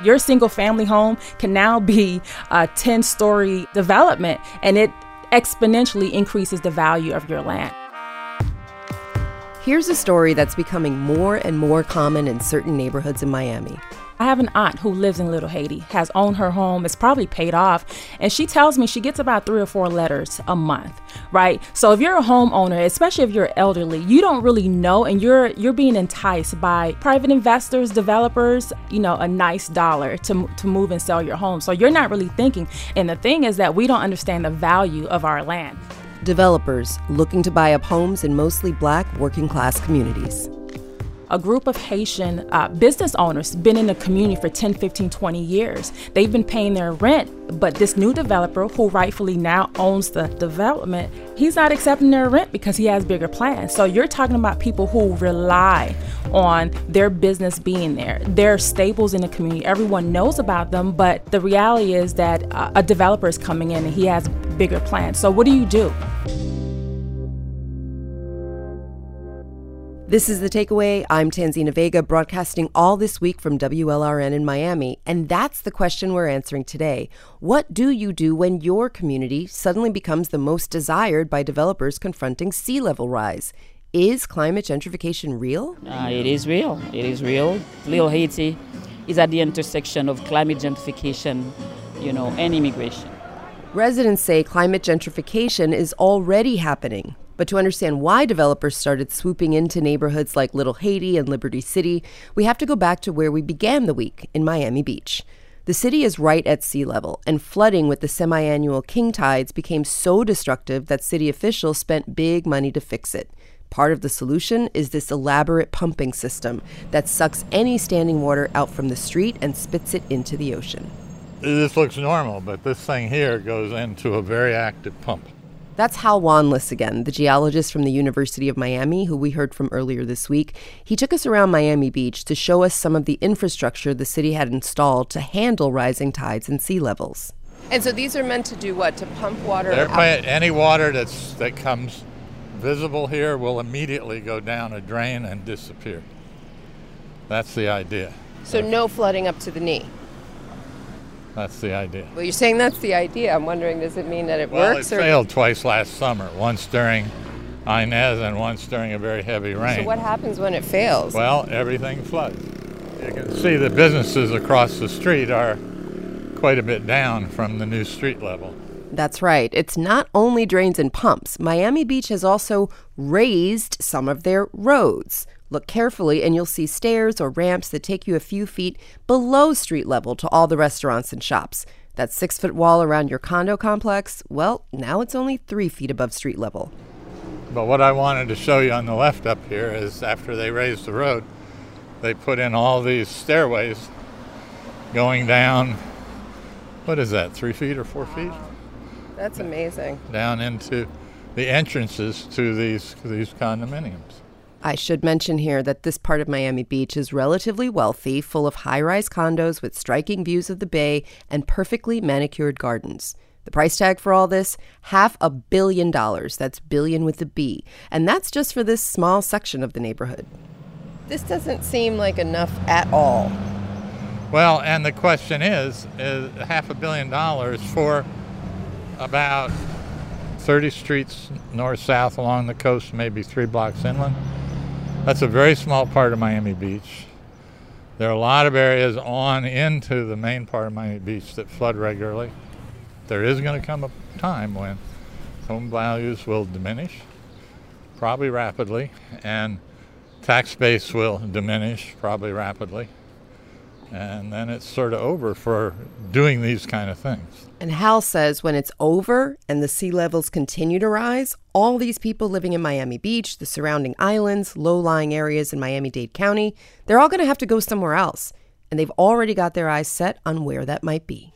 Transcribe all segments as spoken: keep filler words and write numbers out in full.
Your single family home can now be a ten-story development, and it exponentially increases the value of your land. Here's a story that's becoming more and more common in certain neighborhoods in Miami. I have an aunt who lives in Little Haiti, has owned her home, it's probably paid off, and she tells me she gets about three or four letters a month, right? So if you're a homeowner, especially if you're elderly, you don't really know, and you're you're being enticed by private investors, developers, you know, a nice dollar to to move and sell your home. So you're not really thinking. And the thing is that we don't understand the value of our land. Developers looking to buy up homes in mostly Black working class communities. A group of Haitian uh, business owners been in the community for ten, fifteen, twenty years. They've been paying their rent, but this new developer who rightfully now owns the development, he's not accepting their rent because he has bigger plans. So you're talking about people who rely on their business being there. They're staples in the community. Everyone knows about them, but the reality is that uh, a developer is coming in and he has bigger plans. So what do you do? This is The Takeaway. I'm Tanzina Vega, broadcasting all this week from W L R N in Miami. And that's the question we're answering today. What do you do when your community suddenly becomes the most desired by developers confronting sea level rise? Is climate gentrification real? Uh, it is real. It is real. Little Haiti is at the intersection of climate gentrification, you know, and immigration. Residents say climate gentrification is already happening. But to understand why developers started swooping into neighborhoods like Little Haiti and Liberty City, we have to go back to where we began the week, in Miami Beach. The city is right at sea level, and flooding with the semi-annual king tides became so destructive that city officials spent big money to fix it. Part of the solution is this elaborate pumping system that sucks any standing water out from the street and spits it into the ocean. This looks normal, but this thing here goes into a very active pump. That's Hal Wanless again, the geologist from the University of Miami, who we heard from earlier this week. He took us around Miami Beach to show us some of the infrastructure the city had installed to handle rising tides and sea levels. And so these are meant to do what? To pump water They're out? Any water that's that comes visible here will immediately go down a drain and disappear. That's the idea. So no flooding up to the knee? That's the idea. Well, you're saying that's the idea. I'm wondering, does it mean that it well, works? Well, it or? failed twice last summer, once during Inez and once during a very heavy rain. So what happens when it fails? Well, everything floods. You can see the businesses across the street are quite a bit down from the new street level. That's right. It's not only drains and pumps. Miami Beach has also raised some of their roads. Look carefully and you'll see stairs or ramps that take you a few feet below street level to all the restaurants and shops. That six-foot wall around your condo complex, well, now it's only three feet above street level. But what I wanted to show you on the left up here is after they raised the road, they put in all these stairways going down, what is that, three feet or four feet? That's amazing. Down into the entrances to these these condominiums. I should mention here that this part of Miami Beach is relatively wealthy, full of high-rise condos with striking views of the bay and perfectly manicured gardens. The price tag for all this, half a billion dollars. That's billion with a B. And that's just for this small section of the neighborhood. This doesn't seem like enough at all. Well, and the question is, is half a billion dollars for about thirty streets north-south along the coast, maybe three blocks inland. That's a very small part of Miami Beach. There are a lot of areas on into the main part of Miami Beach that flood regularly. There is going to come a time when home values will diminish, probably rapidly, and tax base will diminish, probably rapidly. And then it's sort of over for doing these kind of things. And Hal says when it's over and the sea levels continue to rise, all these people living in Miami Beach, the surrounding islands, low-lying areas in Miami-Dade County, they're all going to have to go somewhere else. And they've already got their eyes set on where that might be.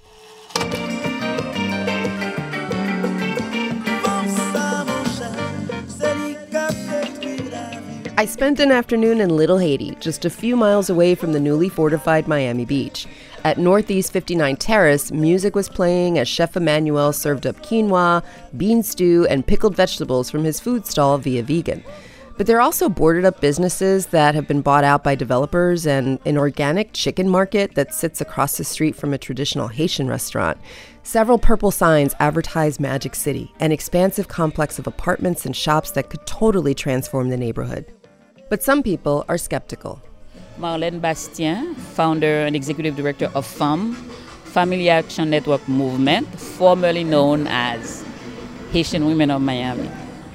I spent an afternoon in Little Haiti, just a few miles away from the newly fortified Miami Beach. At Northeast fifty-nine Terrace, music was playing as Chef Emmanuel served up quinoa, bean stew, and pickled vegetables from his food stall Via Vegan. But there are also boarded up businesses that have been bought out by developers and an organic chicken market that sits across the street from a traditional Haitian restaurant. Several purple signs advertise Magic City, an expansive complex of apartments and shops that could totally transform the neighborhood. But some people are skeptical. Marlène Bastien, founder and executive director of FAM, Family Action Network Movement, formerly known as Haitian Women of Miami.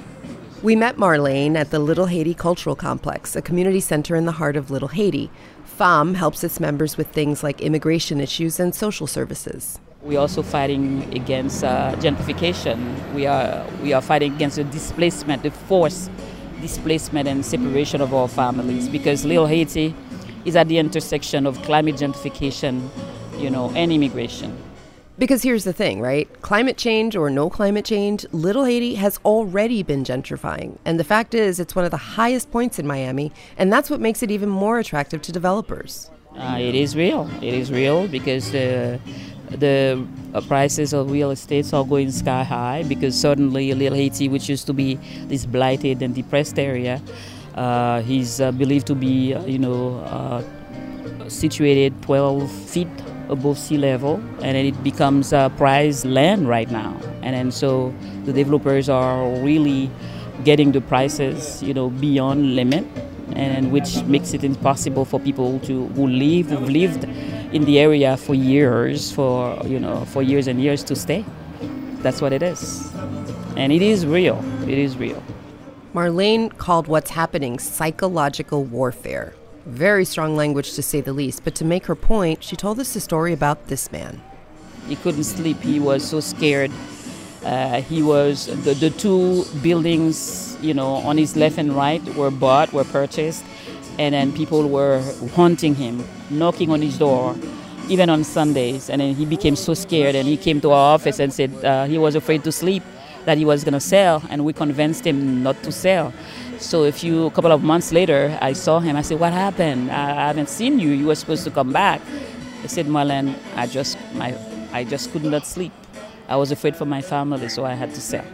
We met Marlène at the Little Haiti Cultural Complex, a community center in the heart of Little Haiti. FAM helps its members with things like immigration issues and social services. We're also fighting against uh, gentrification. We are we are fighting against the displacement, the forced displacement and separation of our families, because Little Haiti is at the intersection of climate gentrification, you know, and immigration. Because here's the thing, right? Climate change or no climate change, Little Haiti has already been gentrifying. And the fact is, it's one of the highest points in Miami, and that's what makes it even more attractive to developers. Uh, it is real. It is real because the the uh, prices of real estate are going sky high, because suddenly Little Haiti, which used to be this blighted and depressed area, uh, is uh, believed to be, uh, you know, uh, situated twelve feet above sea level, and then it becomes uh, prized land right now. And then so the developers are really getting the prices, you know, beyond limit, and which makes it impossible for people to who live who've lived in the area for years, for you know, for years and years to stay. That's what it is, and it is real. It is real. Marlène called what's happening psychological warfare. Very strong language, to say the least. But to make her point, she told us a story about this man. He couldn't sleep. He was so scared. Uh, he was the, the two buildings, you know, on his left and right were bought, were purchased, and then people were haunting him, knocking on his door, even on Sundays. And then he became so scared, and he came to our office and said uh, he was afraid to sleep, that he was going to sell, and we convinced him not to sell. So a few, a couple of months later, I saw him. I said, "What happened? I haven't seen you. You were supposed to come back." I said, "Marlène, I just, my, I just could not sleep. I was afraid for my family, so I had to sell."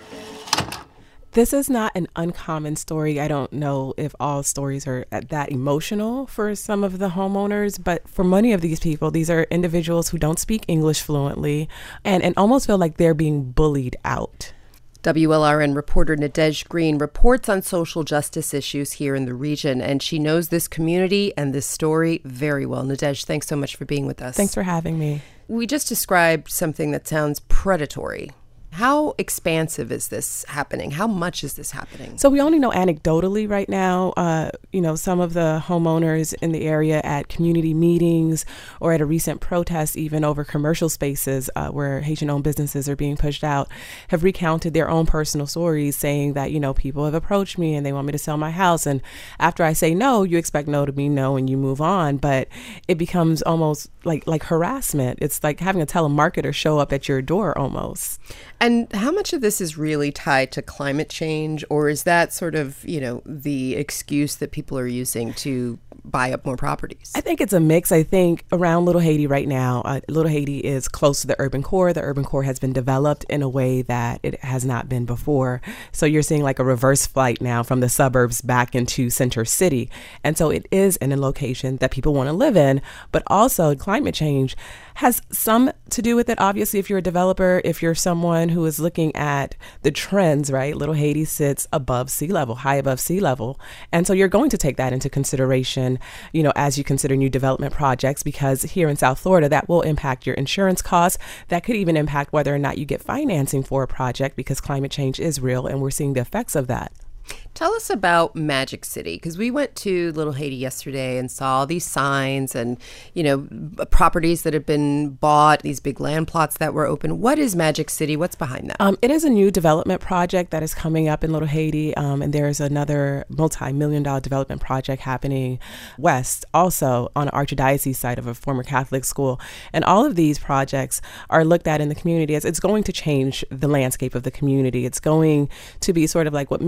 This is not an uncommon story. I don't know if all stories are that emotional for some of the homeowners, but for many of these people, these are individuals who don't speak English fluently and, and almost feel like they're being bullied out. W L R N reporter Nadege Green reports on social justice issues here in the region, and she knows this community and this story very well. Nadege, thanks so much for being with us. Thanks for having me. We just described something that sounds predatory. How expansive is this happening? How much is this happening? So we only know anecdotally right now, uh, you know, some of the homeowners in the area at community meetings or at a recent protest, even over commercial spaces uh, where Haitian-owned businesses are being pushed out, have recounted their own personal stories saying that, you know, people have approached me and they want me to sell my house. And after I say no, you expect no to be no and you move on. But it becomes almost like, like harassment. It's like having a telemarketer show up at your door almost. And how much of this is really tied to climate change, or is that sort of, you know, the excuse that people are using to buy up more properties? I think it's a mix. I think around Little Haiti right now, uh, Little Haiti is close to the urban core. The urban core has been developed in a way that it has not been before. So you're seeing like a reverse flight now from the suburbs back into center city. And so it is in a location that people want to live in, but also climate change has some to do with it. Obviously, if you're a developer, if you're someone who is looking at the trends, right? Little Haiti sits above sea level, high above sea level. And so you're going to take that into consideration, you know, as you consider new development projects, because here in South Florida, that will impact your insurance costs. That could even impact whether or not you get financing for a project, because climate change is real and we're seeing the effects of that. Tell us about Magic City, because we went to Little Haiti yesterday and saw these signs and, you know, properties that have been bought, these big land plots that were open. What is Magic City? What's behind that? Um, it is a new development project that is coming up in Little Haiti, um, and there's another multi-million dollar development project happening west, also on an archdiocese site of a former Catholic school. And all of these projects are looked at in the community as it's going to change the landscape of the community. It's going to be sort of like what Midtown looked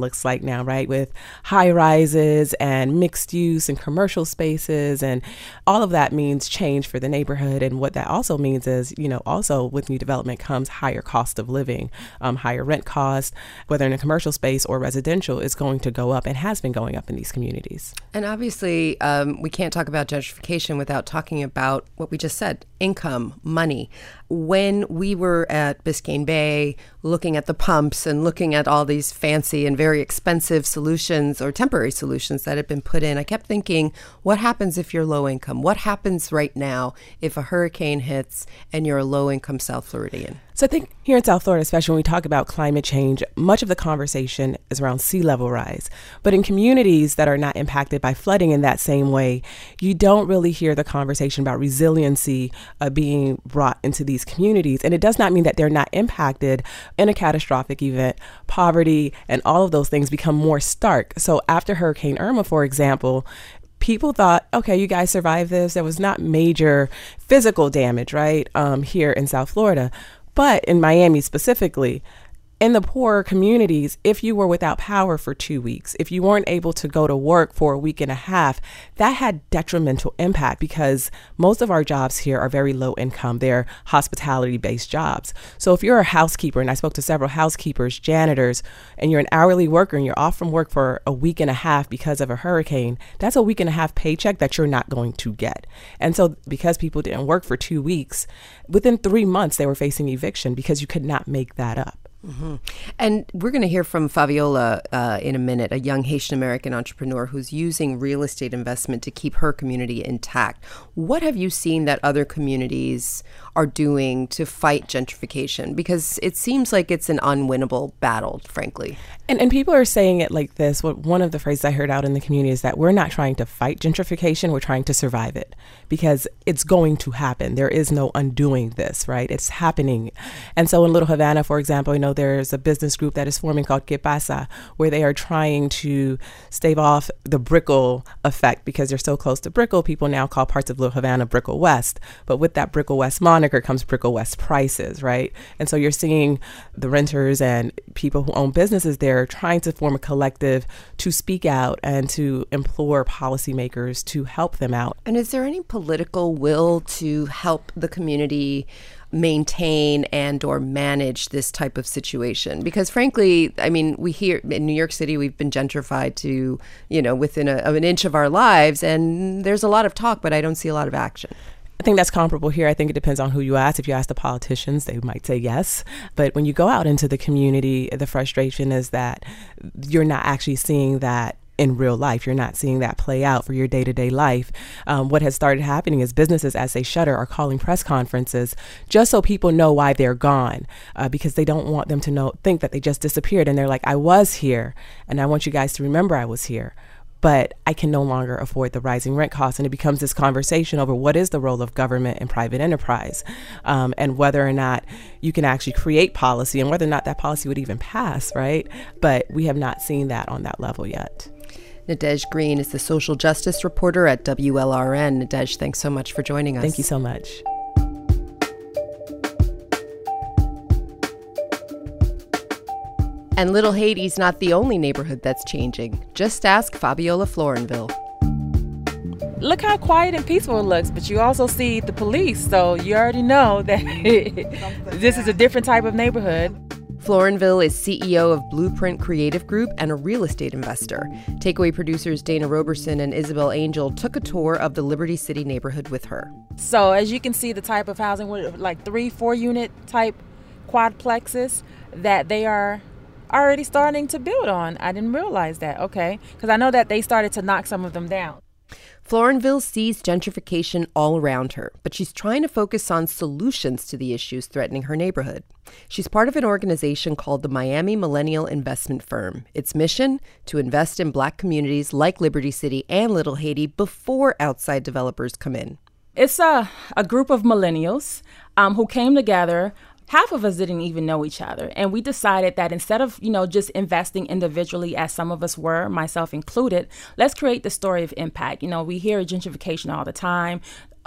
looks like now, right? With high rises and mixed use and commercial spaces, and all of that means change for the neighborhood. And what that also means is, you know, also with new development comes higher cost of living, um, higher rent cost, whether in a commercial space or residential, is going to go up and has been going up in these communities. And obviously, um, we can't talk about gentrification without talking about what we just said, income, money. When we were at Biscayne Bay looking at the pumps and looking at all these fancy and very expensive solutions or temporary solutions that had been put in, I kept thinking, what happens if you're low income? What happens right now if a hurricane hits and you're a low income South Floridian? So I think here in South Florida, especially when we talk about climate change, much of the conversation is around sea level rise. But in communities that are not impacted by flooding in that same way, you don't really hear the conversation about resiliency uh, being brought into these communities. And it does not mean that they're not impacted in a catastrophic event. Poverty and all of those things become more stark. So after Hurricane Irma, for example, people thought, okay, you guys survived this. There was not major physical damage, right, um, here in South Florida. But in Miami specifically, in the poorer communities, if you were without power for two weeks, if you weren't able to go to work for a week and a half, that had detrimental impact because most of our jobs here are very low income. They're hospitality-based jobs. So if you're a housekeeper, and I spoke to several housekeepers, janitors, and you're an hourly worker and you're off from work for a week and a half because of a hurricane, that's a week and a half paycheck that you're not going to get. And so because people didn't work for two weeks, within three months, they were facing eviction because you could not make that up. Mm-hmm. And we're going to hear from Fabiola uh, in a minute, a young Haitian-American entrepreneur who's using real estate investment to keep her community intact. What have you seen that other communities are doing to fight gentrification? Because it seems like it's an unwinnable battle, frankly. And and people are saying it like this. What one of the phrases I heard out in the community is that we're not trying to fight gentrification, we're trying to survive it because it's going to happen. There is no undoing this, right? It's happening. And so in Little Havana, for example, you know, there's a business group that is forming called Que Pasa, where they are trying to stave off the Brickell effect because they're so close to Brickell. People now call parts of Little Havana Brickell West. But with that Brickell West moniker comes Brickell West prices, right? And so you're seeing the renters and people who own businesses there trying to form a collective to speak out and to implore policymakers to help them out. And is there any political will to help the community maintain and or manage this type of situation? Because frankly, I mean, we hear in New York City, we've been gentrified to, you know, within a, of an inch of our lives. And there's a lot of talk, but I don't see a lot of action. I think that's comparable here. I think it depends on who you ask. If you ask the politicians, they might say yes. But when you go out into the community, the frustration is that you're not actually seeing that in real life. You're not seeing that play out for your day-to-day life. Um, what has started happening is businesses, as they shutter, are calling press conferences just so people know why they're gone, uh, because they don't want them to know, think that they just disappeared. And they're like, I was here, and I want you guys to remember I was here, but I can no longer afford the rising rent costs. And it becomes this conversation over what is the role of government and private enterprise, um, and whether or not you can actually create policy and whether or not that policy would even pass, right? But we have not seen that on that level yet. Nadege Green is the social justice reporter at W L R N. Nadege, thanks so much for joining us. Thank you so much. And Little Haiti's not the only neighborhood that's changing. Just ask Fabiola Florenville. Look how quiet and peaceful it looks, but you also see the police, so you already know that this is a different type of neighborhood. Florenville is C E O of Blueprint Creative Group and a real estate investor. Takeaway producers Dana Roberson and Isabel Angel took a tour of the Liberty City neighborhood with her. So as you can see, the type of housing, like three, four unit type quadplexes that they are already starting to build on. I didn't realize that, okay, because I know that they started to knock some of them down. Florenville sees gentrification all around her, but she's trying to focus on solutions to the issues threatening her neighborhood. She's part of an organization called the Miami Millennial Investment Firm. Its mission? To invest in Black communities like Liberty City and Little Haiti before outside developers come in. It's a, a group of millennials um, who came together. Half of us didn't even know each other. And we decided that instead of, you know, just investing individually as some of us were, myself included, let's create the story of impact. You know, we hear gentrification all the time.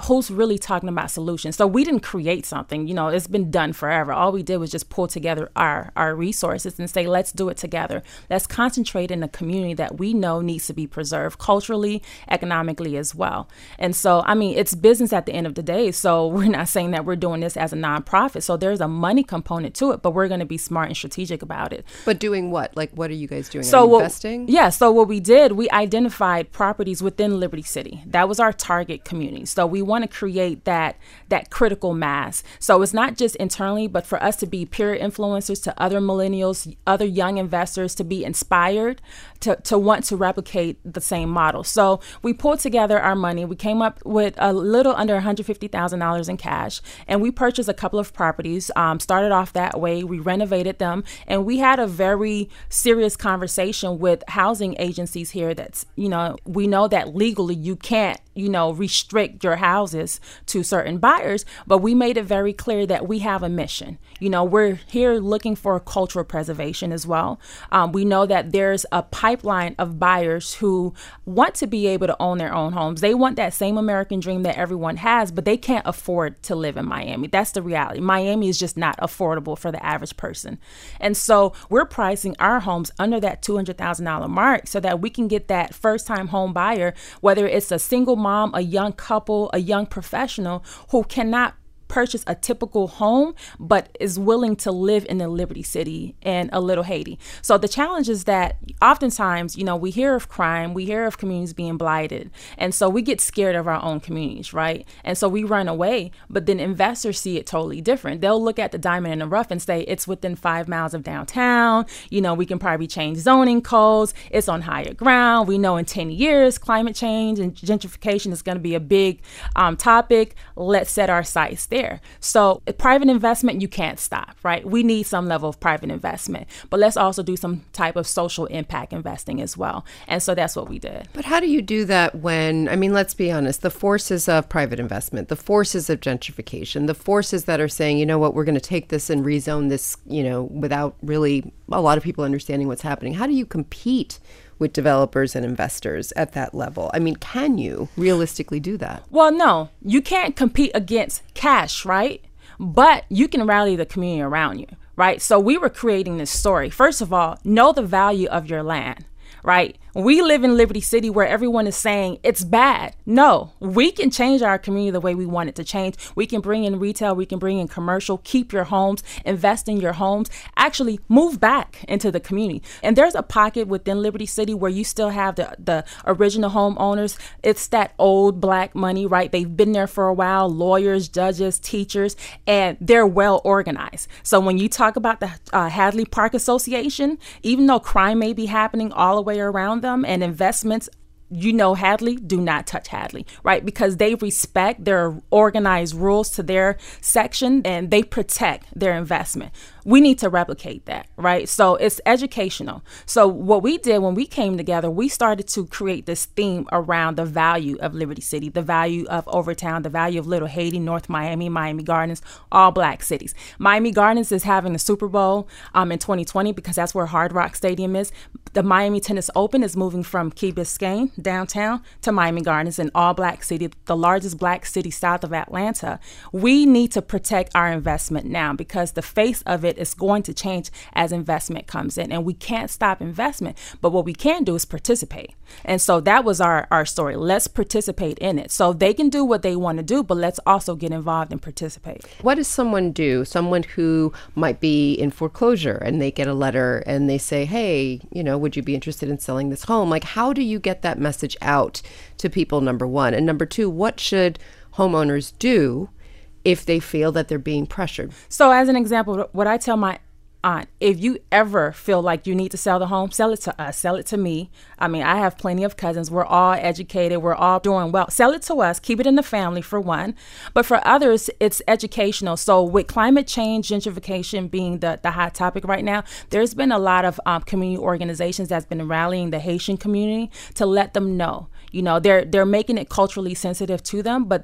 who's really talking about solutions? So we didn't create something, you know, it's been done forever. All we did was just pull together our, our resources and say, let's do it together. Let's concentrate in a community that we know needs to be preserved culturally, economically as well. And so, I mean, it's business at the end of the day. So we're not saying that we're doing this as a nonprofit. So there's a money component to it, but we're going to be smart and strategic about it. But doing what? Like, what are you guys doing? So are you what, investing? Yeah. So what we did, we identified properties within Liberty City. That was our target community. So we want to create that that critical mass. So it's not just internally, but for us to be peer influencers to other millennials, other young investors, to be inspired to, to want to replicate the same model. So we pulled together our money. We came up with a little under one hundred fifty thousand dollars in cash, and we purchased a couple of properties, um, started off that way. We renovated them, and we had a very serious conversation with housing agencies here that's, you know, we know that legally you can't, you know, restrict your houses to certain buyers, but we made it very clear that we have a mission. You know, we're here looking for cultural preservation as well. Um, we know that there's a pipeline of buyers who want to be able to own their own homes. They want that same American dream that everyone has, but they can't afford to live in Miami. That's the reality. Miami is just not affordable for the average person. And so we're pricing our homes under that two hundred thousand dollars mark so that we can get that first-time home buyer, whether it's a single mom, a young couple, a young professional who cannot purchase a typical home, but is willing to live in the Liberty City and a Little Haiti. So the challenge is that oftentimes, you know, we hear of crime, we hear of communities being blighted. And so we get scared of our own communities, right? And so we run away, but then investors see it totally different. They'll look at the diamond in the rough and say, it's within five miles of downtown. You know, we can probably change zoning codes. It's on higher ground. We know in ten years, climate change and gentrification is going to be a big um, topic. Let's set our sights there. So private investment, you can't stop, right? We need some level of private investment, but let's also do some type of social impact investing as well. And so that's what we did. But how do you do that when, I mean, let's be honest, the forces of private investment, the forces of gentrification, the forces that are saying, you know what, we're going to take this and rezone this, you know, without really a lot of people understanding what's happening. How do you compete with developers and investors at that level? I mean, can you realistically do that? Well, no, you can't compete against cash, right? But you can rally the community around you, right? So we were creating this story. First of all, know the value of your land, right? We live in Liberty City where everyone is saying it's bad. No, we can change our community the way we want it to change. We can bring in retail, we can bring in commercial, keep your homes, invest in your homes, actually move back into the community. And there's a pocket within Liberty City where you still have the, the original homeowners. It's that old black money, right? They've been there for a while, lawyers, judges, teachers, and they're well organized. So when you talk about the uh, Hadley Park Association, even though crime may be happening all the way around them and investments, you know, Hadley, do not touch Hadley, right? Because they respect their organized rules to their section and they protect their investment. We need to replicate that, right? So it's educational. So what we did when we came together, we started to create this theme around the value of Liberty City, the value of Overtown, the value of Little Haiti, North Miami, Miami Gardens, all black cities. Miami Gardens is having the Super Bowl um, in twenty twenty because that's where Hard Rock Stadium is. The Miami Tennis Open is moving from Key Biscayne downtown to Miami Gardens, an all black city, the largest black city south of Atlanta. We need to protect our investment now because the face of it is going to change as investment comes in, and we can't stop investment, but what we can do is participate. And so that was our, our story. Let's participate in it. So they can do what they want to do, but let's also get involved and participate. What does someone do? Someone who might be in foreclosure and they get a letter and they say, hey, you know, would you be interested in selling this home? Like, how do you get that message out to people, number one? And number two, what should homeowners do if they feel that they're being pressured? So as an example, what I tell my aunt, if you ever feel like you need to sell the home, sell it to us, sell it to me. I mean, I have plenty of cousins. We're all educated. We're all doing well. Sell it to us. Keep it in the family for one. But for others, it's educational. So with climate change, gentrification being the, the hot topic right now, there's been a lot of um, community organizations that's been rallying the Haitian community to let them know. You know, they're they're making it culturally sensitive to them, but they're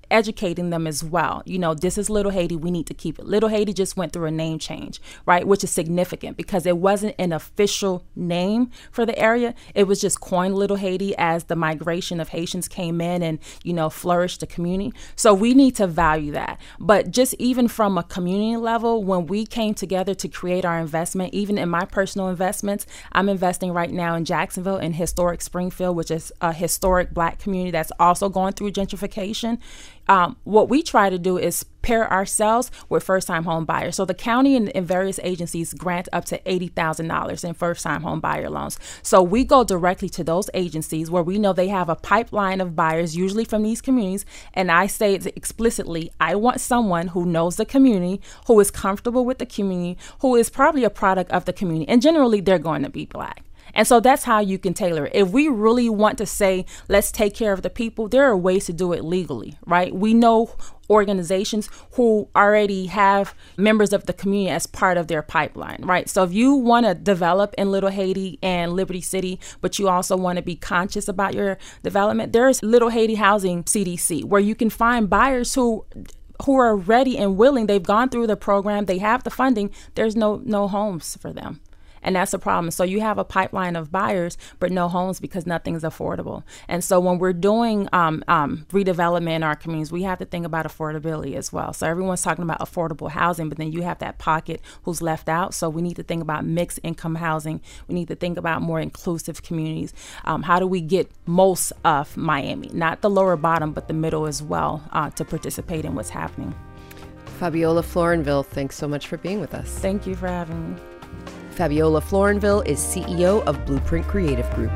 educating them as well. You know, this is Little Haiti. We need to keep it. Little Haiti just went through a name change, right? Which is significant because it wasn't an official name for the area. It was just coined Little Haiti as the migration of Haitians came in and, you know, flourished the community. So we need to value that. But just even from a community level, when we came together to create our investment, even in my personal investments, I'm investing right now in Jacksonville in historic Springfield, which is a historic Black community that's also going through gentrification. Um, what we try to do is pair ourselves with first-time home buyers. So the county and, and various agencies grant up to eighty thousand dollars in first-time home buyer loans. So we go directly to those agencies where we know they have a pipeline of buyers, usually from these communities. And I say it explicitly, I want someone who knows the community, who is comfortable with the community, who is probably a product of the community. And generally, they're going to be Black. And so that's how you can tailor it. If we really want to say, let's take care of the people, there are ways to do it legally, right? We know organizations who already have members of the community as part of their pipeline, right? So if you want to develop in Little Haiti and Liberty City, but you also want to be conscious about your development, there's Little Haiti Housing C D C, where you can find buyers who who are ready and willing. They've gone through the program. They have the funding. There's no no homes for them. And that's a problem. So you have a pipeline of buyers, but no homes because nothing's affordable. And so when we're doing um, um, redevelopment in our communities, we have to think about affordability as well. So everyone's talking about affordable housing, but then you have that pocket who's left out. So we need to think about mixed income housing. We need to think about more inclusive communities. Um, how do we get most of Miami, not the lower bottom, but the middle as well, uh, to participate in what's happening? Fabiola Florenville, thanks so much for being with us. Thank you for having me. Fabiola Florenville is C E O of Blueprint Creative Group.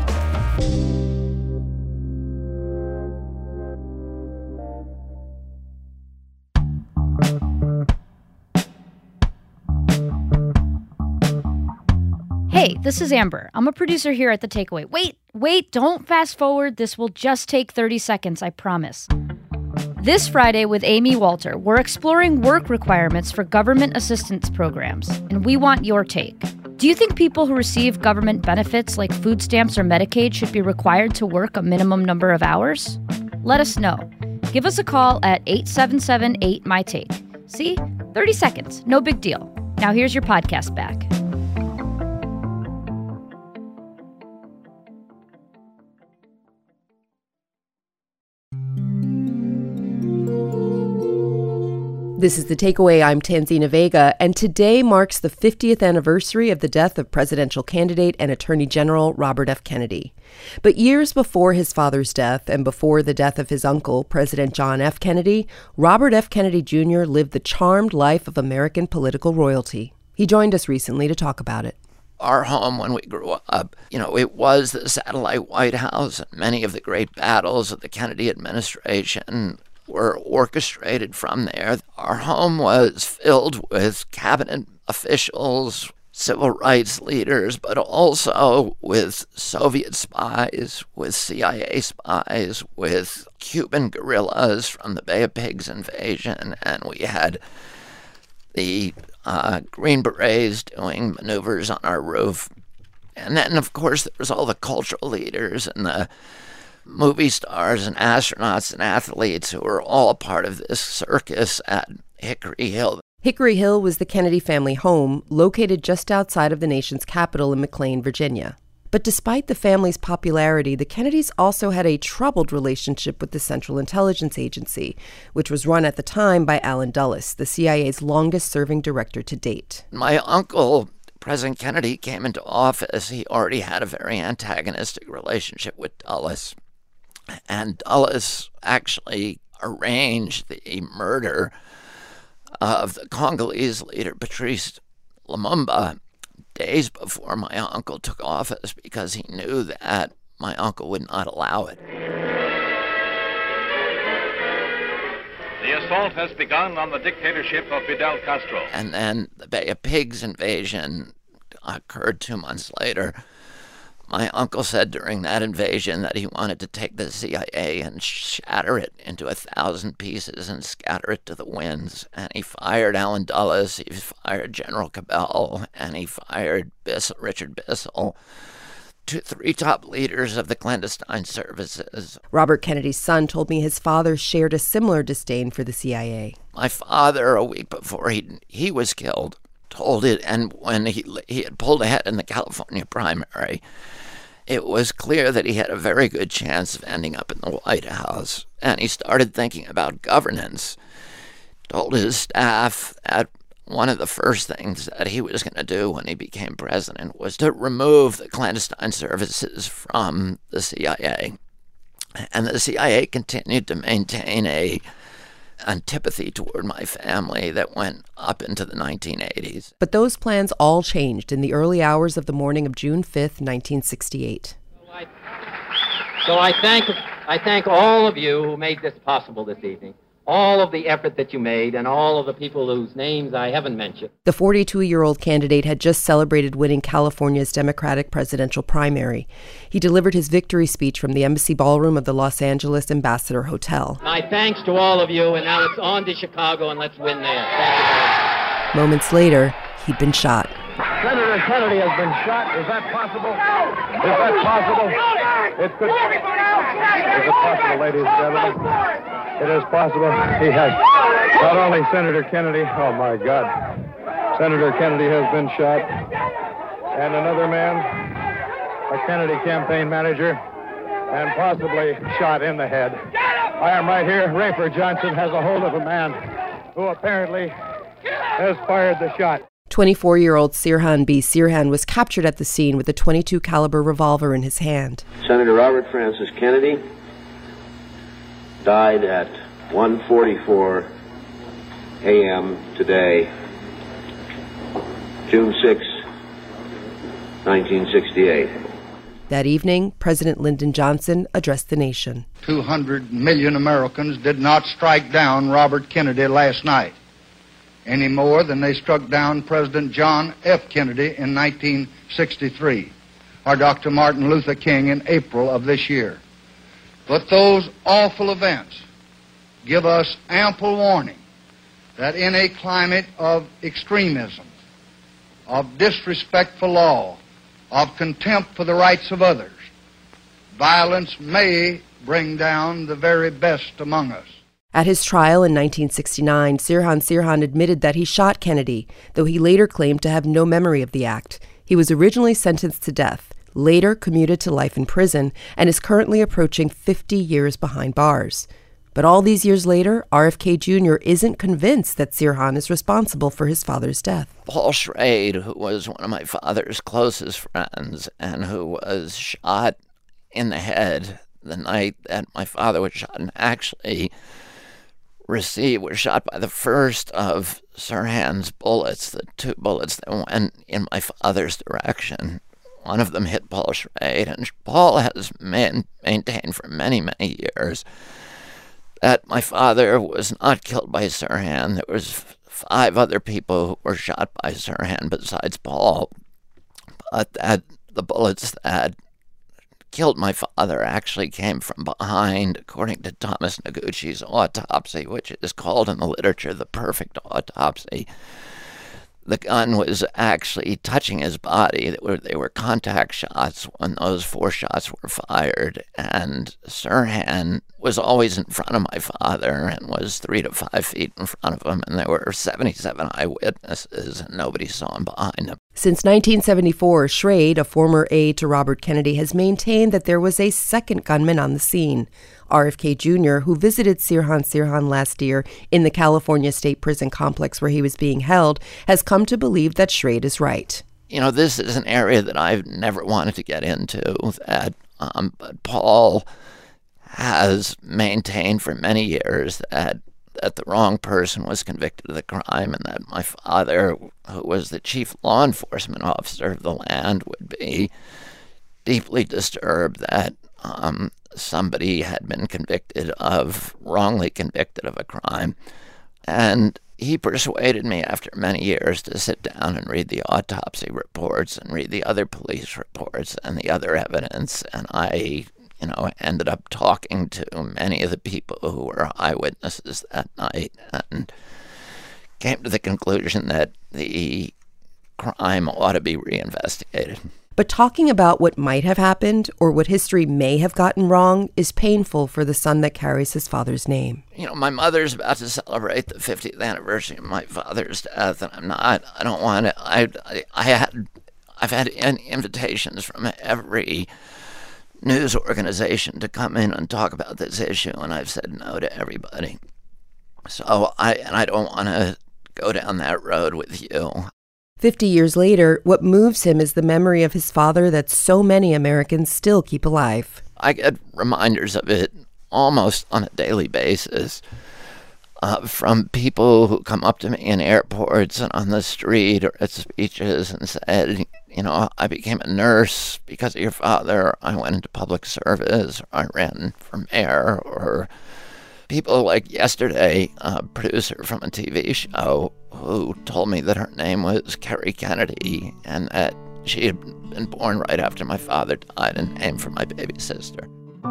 Hey, this is Amber. I'm a producer here at The Takeaway. Wait, wait, don't fast forward. This will just take thirty seconds, I promise. This Friday with Amy Walter, we're exploring work requirements for government assistance programs, and we want your take. Do you think people who receive government benefits like food stamps or Medicaid should be required to work a minimum number of hours? Let us know. Give us a call at eight seven seven eight, M Y T A K E. See? thirty seconds. No big deal. Now here's your podcast back. This is The Takeaway. I'm Tanzina Vega, and today marks the fiftieth anniversary of the death of presidential candidate and Attorney General Robert F. Kennedy. But years before his father's death and before the death of his uncle, President John F. Kennedy, Robert F. Kennedy Junior lived the charmed life of American political royalty. He joined us recently to talk about it. Our home when we grew up, you know, it was the satellite White House, and many of the great battles of the Kennedy administration were orchestrated from there. Our home was filled with cabinet officials, civil rights leaders, but also with Soviet spies, with C I A spies, with Cuban guerrillas from the Bay of Pigs invasion, and we had the uh, Green Berets doing maneuvers on our roof. And then, of course, there was all the cultural leaders and the movie stars and astronauts and athletes who were all part of this circus at Hickory Hill. Hickory Hill was the Kennedy family home, located just outside of the nation's capital in McLean, Virginia. But despite the family's popularity, the Kennedys also had a troubled relationship with the Central Intelligence Agency, which was run at the time by Allen Dulles, the C I A's longest-serving director to date. My uncle, President Kennedy, came into office. He already had a very antagonistic relationship with Dulles. And Dulles actually arranged the murder of the Congolese leader, Patrice Lumumba, days before my uncle took office because he knew that my uncle would not allow it. The assault has begun on the dictatorship of Fidel Castro. And then the Bay of Pigs invasion occurred two months later. My uncle said during that invasion that he wanted to take the C I A and shatter it into a thousand pieces and scatter it to the winds. And he fired Allen Dulles, he fired General Cabell, and he fired Bissell, Richard Bissell. to three top leaders of the clandestine services. Robert Kennedy's son told me his father shared a similar disdain for the C I A. My father, a week before he he was killed, told it, and when he he had pulled ahead in the California primary, it was clear that he had a very good chance of ending up in the White House. And he started thinking about governance. Told his staff that one of the first things that he was going to do when he became president was to remove the clandestine services from the C I A. And the C I A continued to maintain a antipathy toward my family that went up into the nineteen eighties. But those plans all changed in the early hours of the morning of June fifth, nineteen sixty-eight. So I, so I thank I thank all of you who made this possible this evening, all of the effort that you made, and all of the people whose names I haven't mentioned. The forty-two-year-old candidate had just celebrated winning California's Democratic presidential primary. He delivered his victory speech from the Embassy Ballroom of the Los Angeles Ambassador Hotel. My thanks to all of you, and now it's on to Chicago, and let's win there. Thank you very much. Moments later, he'd been shot. Senator Kennedy has been shot. Is that possible? Is that possible? It could. Is it possible, ladies and gentlemen? It is possible. He has not only Senator Kennedy. Oh my God! Senator Kennedy has been shot, and another man, a Kennedy campaign manager, and possibly shot in the head. I am right here. Rayford Johnson has a hold of a man who apparently has fired the shot. twenty-four-year-old Sirhan B. Sirhan was captured at the scene with a twenty-two caliber revolver in his hand. Senator Robert Francis Kennedy died at one forty-four a.m. today, June sixth, nineteen sixty-eight. That evening, President Lyndon Johnson addressed the nation. two hundred million Americans did not strike down Robert Kennedy last night, any more than they struck down President John F. Kennedy in nineteen sixty-three, or Doctor Martin Luther King in April of this year. But those awful events give us ample warning that in a climate of extremism, of disrespect for law, of contempt for the rights of others, violence may bring down the very best among us. At his trial in nineteen sixty-nine, Sirhan Sirhan admitted that he shot Kennedy, though he later claimed to have no memory of the act. He was originally sentenced to death, later commuted to life in prison, and is currently approaching fifty years behind bars. But all these years later, R F K Junior isn't convinced that Sirhan is responsible for his father's death. Paul Schrade, who was one of my father's closest friends and who was shot in the head the night that my father was shot, and actually received, was shot by the first of Sirhan's bullets, the two bullets that went in my father's direction. One of them hit Paul Schrade, and Paul has man, maintained for many, many years that my father was not killed by Sirhan. There was five other people who were shot by Sirhan besides Paul, but that the bullets that killed my father actually came from behind, according to Thomas Noguchi's autopsy, which is called in the literature the perfect autopsy. The gun was actually touching his body. They were, they were contact shots when those four shots were fired. And Sirhan was always in front of my father and was three to five feet in front of him. And there were seventy-seven eyewitnesses, and nobody saw him behind him. Since nineteen seventy-four, Schrade, a former aide to Robert Kennedy, has maintained that there was a second gunman on the scene. R F K Junior, who visited Sirhan Sirhan last year in the California State Prison complex where he was being held, has come to believe that Schrade is right. You know, this is an area that I've never wanted to get into, that, um, but Paul has maintained for many years that that the wrong person was convicted of the crime, and that my father, who was the chief law enforcement officer of the land, would be deeply disturbed that um, somebody had been convicted of, wrongly convicted of a crime. And he persuaded me after many years to sit down and read the autopsy reports and read the other police reports and the other evidence. And I, you know, ended up talking to many of the people who were eyewitnesses that night and came to the conclusion that the crime ought to be reinvestigated. But talking about what might have happened or what history may have gotten wrong is painful for the son that carries his father's name. You know, my mother's about to celebrate the fiftieth anniversary of my father's death, and I'm not, I don't want to, I, I, I had, I've had invitations from every news organization to come in and talk about this issue, and I've said no to everybody. So I, and I don't want to go down that road with you. Fifty years later, what moves him is the memory of his father that so many Americans still keep alive. I get reminders of it almost on a daily basis uh, from people who come up to me in airports and on the street or at speeches and said, you know, I became a nurse because of your father. I went into public service, or I ran for mayor, or people like yesterday, a producer from a T V show who told me that her name was Kerry Kennedy and that she had been born right after my father died and named for my baby sister.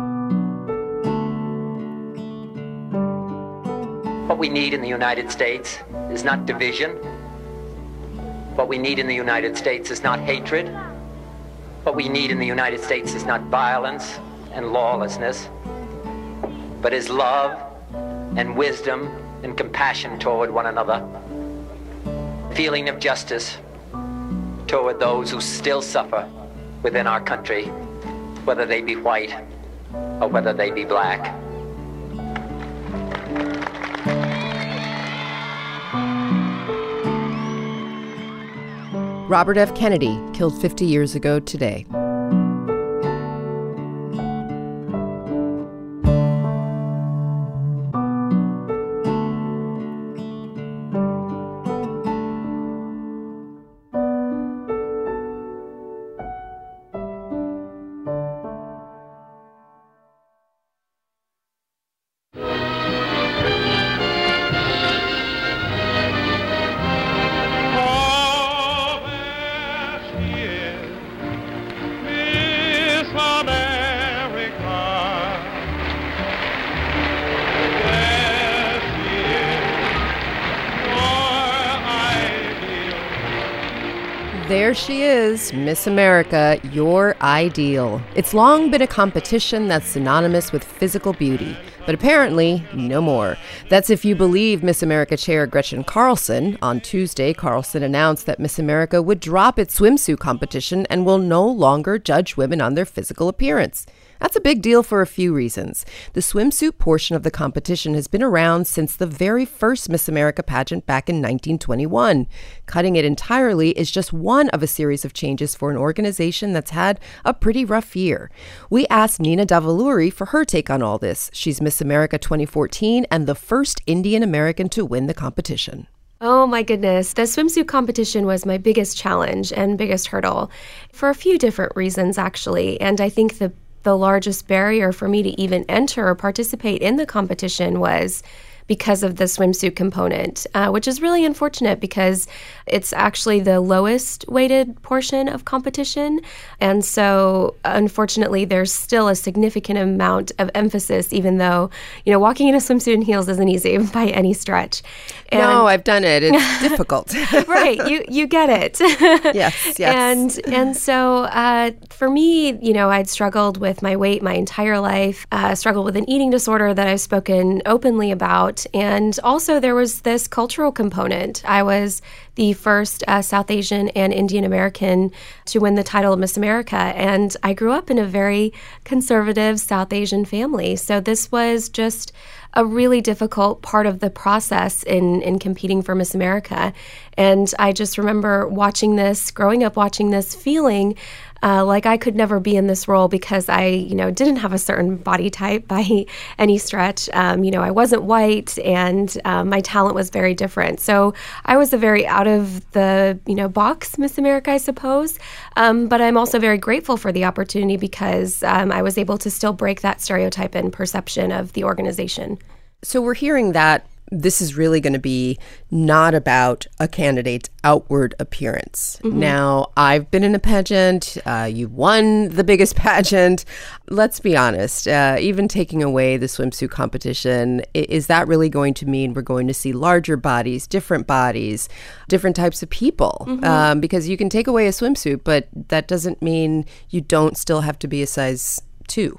What we need in the United States is not division. What we need in the United States is not hatred. What we need in the United States is not violence and lawlessness, but is love and wisdom and compassion toward one another. Feeling of justice toward those who still suffer within our country, whether they be white or whether they be black. Robert F. Kennedy, killed fifty years ago today. There she is, Miss America, your ideal. It's long been a competition that's synonymous with physical beauty, but apparently no more. That's if you believe Miss America chair Gretchen Carlson. On Tuesday, Carlson announced that Miss America would drop its swimsuit competition and will no longer judge women on their physical appearance. That's a big deal for a few reasons. The swimsuit portion of the competition has been around since the very first Miss America pageant back in nineteen twenty-one. Cutting it entirely is just one of a series of changes for an organization that's had a pretty rough year. We asked Nina Davaluri for her take on all this. She's Miss America twenty fourteen and the first Indian American to win the competition. Oh my goodness. The swimsuit competition was my biggest challenge and biggest hurdle for a few different reasons, actually. And I think the The largest barrier for me to even enter or participate in the competition was because of the swimsuit component, uh, which is really unfortunate because it's actually the lowest weighted portion of competition. And so, unfortunately, there's still a significant amount of emphasis, even though, you know, walking in a swimsuit and heels isn't easy by any stretch. And no, I've done it. It's difficult. Right. You you get it. Yes, yes. And, and so, uh, for me, you know, I'd struggled with my weight my entire life, uh, struggled with an eating disorder that I've spoken openly about. And also there was this cultural component. I was the first uh, South Asian and Indian American to win the title of Miss America. And I grew up in a very conservative South Asian family. So this was just a really difficult part of the process in, in competing for Miss America. And I just remember watching this, growing up watching this, feeling Uh, like I could never be in this role because I, you know, didn't have a certain body type by any stretch. Um, you know, I wasn't white and um, my talent was very different. So I was a very out of the, you know, box Miss America, I suppose. Um, but I'm also very grateful for the opportunity because um, I was able to still break that stereotype and perception of the organization. So we're hearing that this is really going to be not about a candidate's outward appearance. Mm-hmm. Now, I've been in a pageant. Uh, you won the biggest pageant. Let's be honest. Uh, even taking away the swimsuit competition, is that really going to mean we're going to see larger bodies, different bodies, different types of people? Mm-hmm. Um, because you can take away a swimsuit, but that doesn't mean you don't still have to be a size two.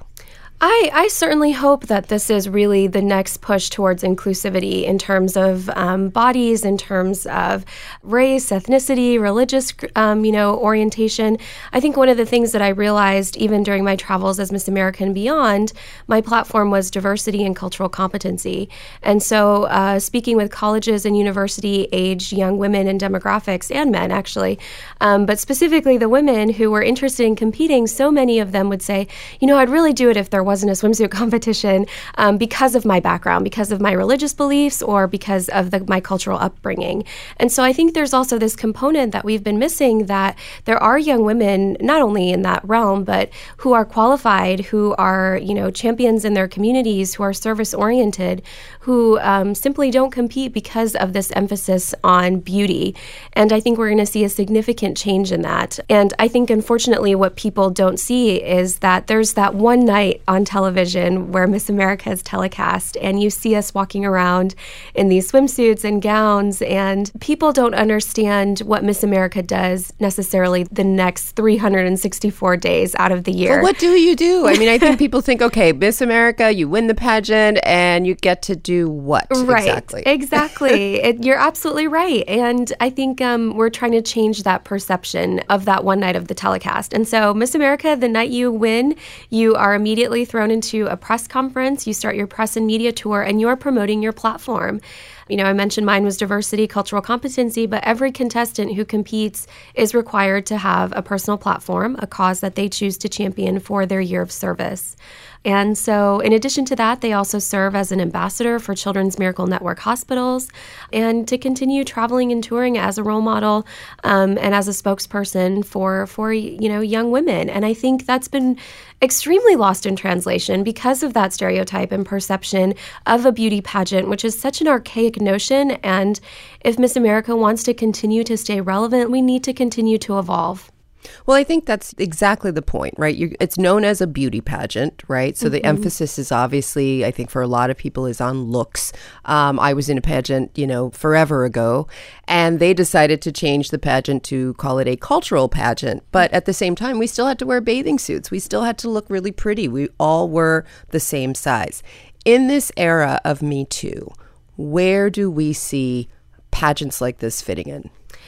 I, I certainly hope that this is really the next push towards inclusivity in terms of um, bodies, in terms of race, ethnicity, religious, um, you know, orientation. I think one of the things that I realized even during my travels as Miss America and beyond, my platform was diversity and cultural competency. And so uh, speaking with colleges and university-age young women and demographics, and men actually, um, but specifically the women who were interested in competing, so many of them would say, you know, I'd really do it if there was wasn't a swimsuit competition um, because of my background, because of my religious beliefs, or because of the, my cultural upbringing. And so I think there's also this component that we've been missing, that there are young women, not only in that realm, but who are qualified, who are, you know, champions in their communities, who are service-oriented, who um, simply don't compete because of this emphasis on beauty. And I think we're going to see a significant change in that. And I think, unfortunately, what people don't see is that there's that one night on television where Miss America is telecast, and you see us walking around in these swimsuits and gowns, and people don't understand what Miss America does necessarily the next three hundred sixty-four days out of the year. But what do you do? I mean, I think people think, okay, Miss America, you win the pageant, and you get to do what right, exactly? Exactly. it, you're absolutely right. And I think um, we're trying to change that perception of that one night of the telecast. And so Miss America, the night you win, you are immediately thrown into a press conference, you start your press and media tour, and you're promoting your platform. You know, I mentioned mine was diversity, cultural competency, but every contestant who competes is required to have a personal platform, a cause that they choose to champion for their year of service. And so in addition to that, they also serve as an ambassador for Children's Miracle Network hospitals, and to continue traveling and touring as a role model um, and as a spokesperson for, for, you know, young women. And I think that's been extremely lost in translation because of that stereotype and perception of a beauty pageant, which is such an archaic notion. And if Miss America wants to continue to stay relevant, we need to continue to evolve. Well, I think that's exactly the point, right? You, it's known as a beauty pageant, right? So mm-hmm. the emphasis is obviously, I think for a lot of people, is on looks. Um, I was in a pageant, you know, forever ago, and they decided to change the pageant to call it a cultural pageant. But at the same time, we still had to wear bathing suits. We still had to look really pretty. We all were the same size. In this era of Me Too, where do we see pageants like this fitting in?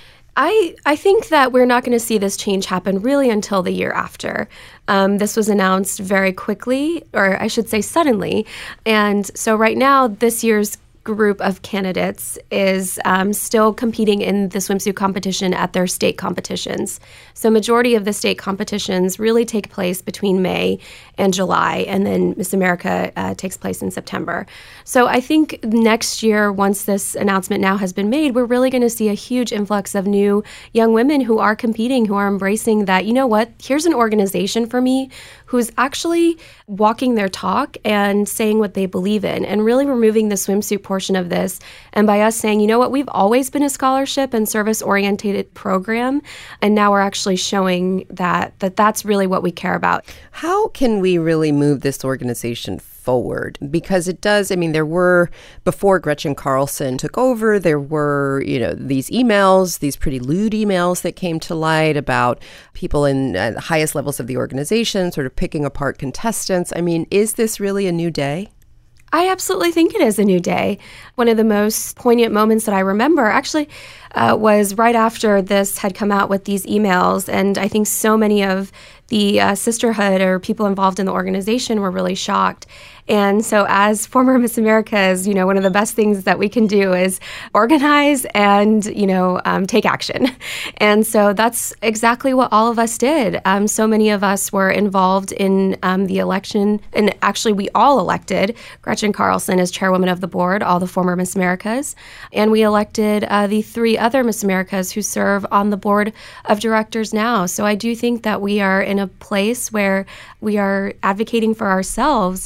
I, I think that we're not going to see this change happen really until the year after. Um, this was announced very quickly, or I should say suddenly. And so right now, this year's group of candidates is um, still competing in the swimsuit competition at their state competitions. So majority of the state competitions really take place between May and July, and then Miss America uh, takes place in September. So I think next year, once this announcement now has been made, we're really going to see a huge influx of new young women who are competing, who are embracing that, you know what, here's an organization for me who's actually walking their talk and saying what they believe in, and really removing the swimsuit portion of this. And by us saying, you know what, we've always been a scholarship and service-oriented program, and now we're actually showing that, that that's really what we care about. How can we really move this organization forward? Because it does, I mean, there were, before Gretchen Carlson took over, there were, you know, these emails, these pretty lewd emails that came to light about people in uh, the highest levels of the organization sort of picking apart contestants. I mean, is this really a new day? I absolutely think it is a new day. One of the most poignant moments that I remember actually uh, was right after this had come out with these emails. And I think so many of the uh, sisterhood or people involved in the organization were really shocked. And so as former Miss Americas, you know, one of the best things that we can do is organize and, you know, um, take action. And so that's exactly what all of us did. Um, so many of us were involved in um, the election. And actually, we all elected Gretchen Carlson as chairwoman of the board, all the former Miss Americas. And we elected uh, the three other Miss Americas who serve on the board of directors now. So I do think that we are in a place where we are advocating for ourselves and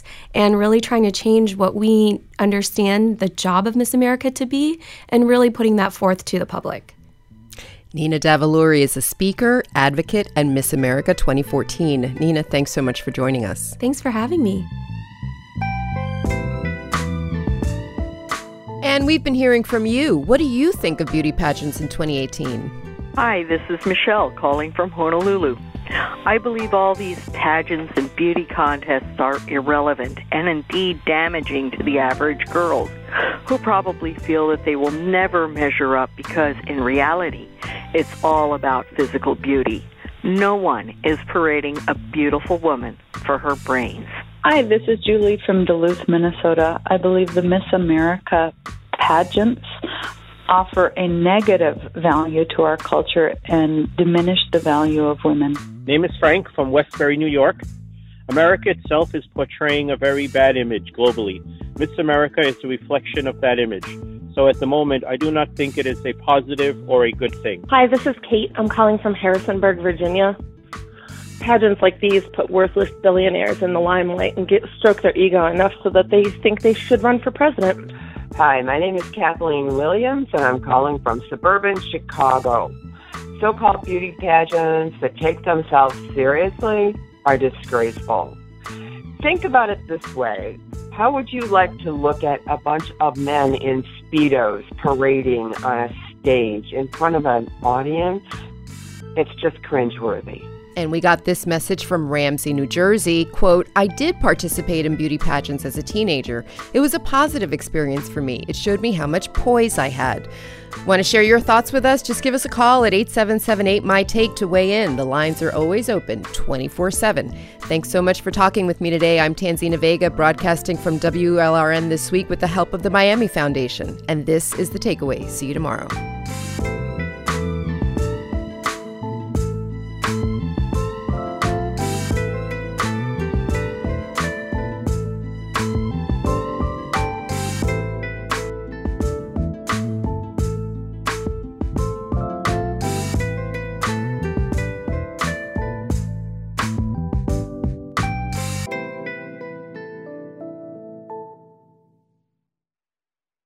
and really trying to change what we understand the job of Miss America to be and really putting that forth to the public. Nina Davuluri is a speaker, advocate, and Miss America twenty fourteen. Nina, thanks so much for joining us. Thanks for having me. And we've been hearing from you. What do you think of beauty pageants in twenty eighteen? Hi, this is Michelle calling from Honolulu. I believe all these pageants and beauty contests are irrelevant and indeed damaging to the average girls, who probably feel that they will never measure up because in reality, it's all about physical beauty. No one is parading a beautiful woman for her brains. Hi, this is Julie from Duluth, Minnesota. I believe the Miss America pageants offer a negative value to our culture and diminish the value of women. Name is Frank from Westbury, New York. America itself is portraying a very bad image globally. Miss America is a reflection of that image. So at the moment, I do not think it is a positive or a good thing. Hi, this is Kate. I'm calling from Harrisonburg, Virginia. Pageants like these put worthless billionaires in the limelight and get stroke their ego enough so that they think they should run for president. Hi, my name is Kathleen Williams, and I'm calling from suburban Chicago. So-called beauty pageants that take themselves seriously are disgraceful. Think about it this way. How would you like to look at a bunch of men in Speedos parading on a stage in front of an audience? It's just cringeworthy. And we got this message from Ramsey, New Jersey. Quote, I did participate in beauty pageants as a teenager. It was a positive experience for me. It showed me how much poise I had. Want to share your thoughts with us? Just give us a call at eight seven seven eight, M Y T A K E to weigh in. The lines are always open twenty-four seven. Thanks so much for talking with me today. I'm Tanzina Vega, broadcasting from W L R N This Week with the help of the Miami Foundation. And this is The Takeaway. See you tomorrow.